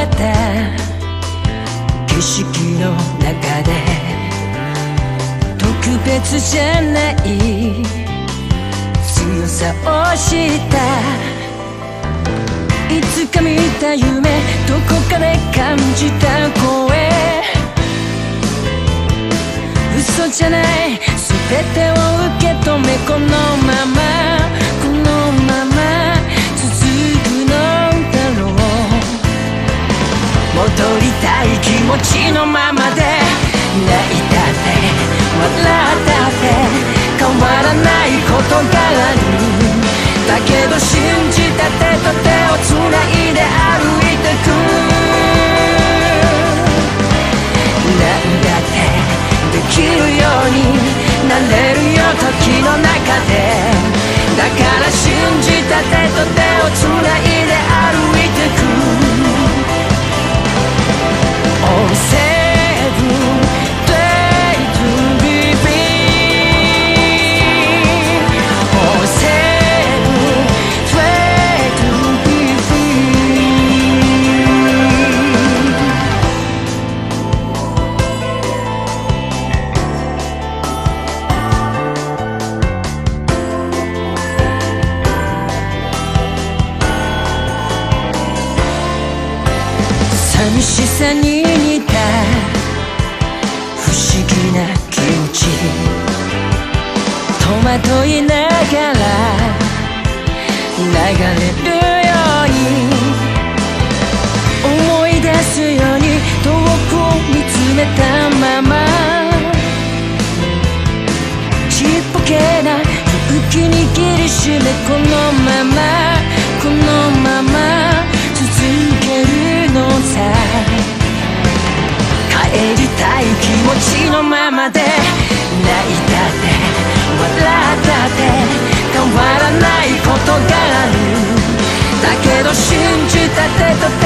れた景色の中で特別じゃない強さを知った。いつか見た夢、どこかで感じた声、嘘じゃない全てを受け止め、このままこのまま続くのだろう。戻りたい気持ちのままで、泣いたって笑ったって変わらないことがある。だけど信じた手と手をつないで歩いてく。なんだってできるようになれるよ時の中で。だから信じた手と手をつないで歩いてく。Oh, save day to be free. Oh, save day to be free. 寂しさに似た不思議な気持ち、戸惑いながら流れるように、思い出すように遠く見つめたまま、ちっぽけな空気握りしめ、このままこのまま続けるのさ。帰りたい気持ちのままで、泣いたって笑ったって変わらないことがある。だけど信じた手と手